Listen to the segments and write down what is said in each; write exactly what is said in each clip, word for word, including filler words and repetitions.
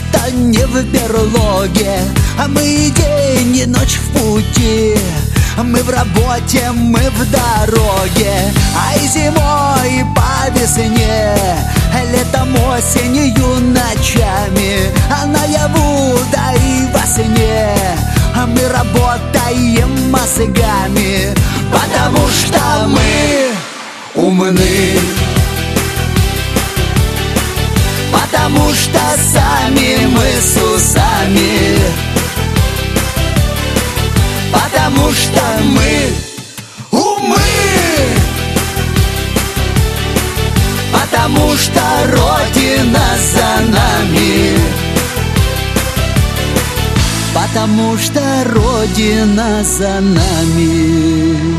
что не в берлоге, а мы и день, и ночь в пути. Мы в работе, мы в дороге, а и зимой, и по весне, летом, осенью, ночами, а наяву, да и во сне. Мы работаем мозгами, потому что мы умны, потому что сами мы с усами, потому что мы умы, потому что Родина за нами, потому что Родина за нами.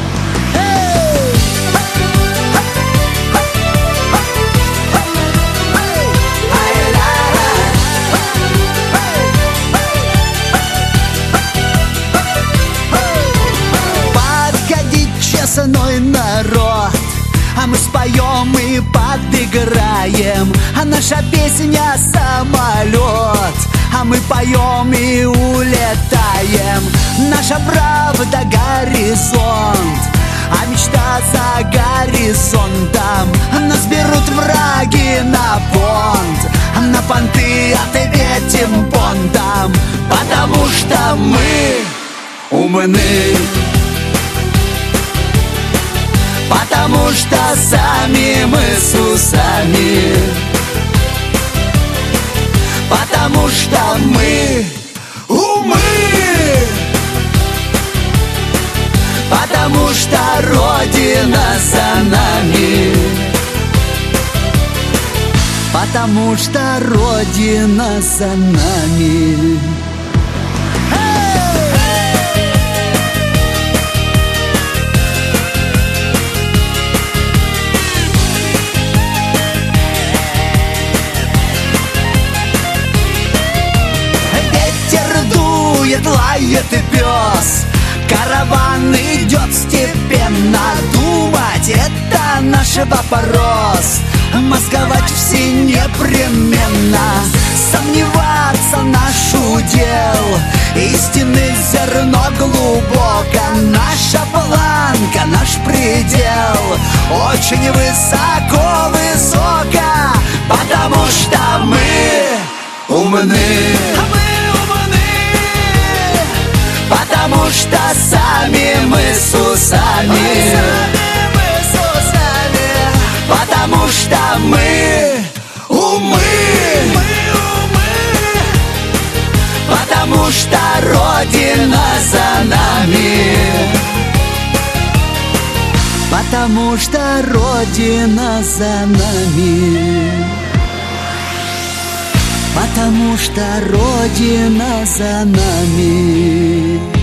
Честной народ, а мы споем и подыграем, а наша песня самолет, а мы поем и улетаем. Наша правда горизонт, а мечта за горизонтом. Нас берут враги на понт, на понты ответим понтом, потому что мы умны, потому что сами мы с усами, потому что мы умы, потому что Родина за нами, потому что Родина за нами. Лает и пес, караван идет степенно. Думать — это наш вопрос, мозговать все непременно. Сомневаться — наш удел, истины зерно глубоко. Наша планка, наш предел очень высоко, высоко, потому что мы умны, потому что сами мы с усами, потому что мы умы, потому что Родина за нами, потому что Родина за нами, потому что Родина за нами.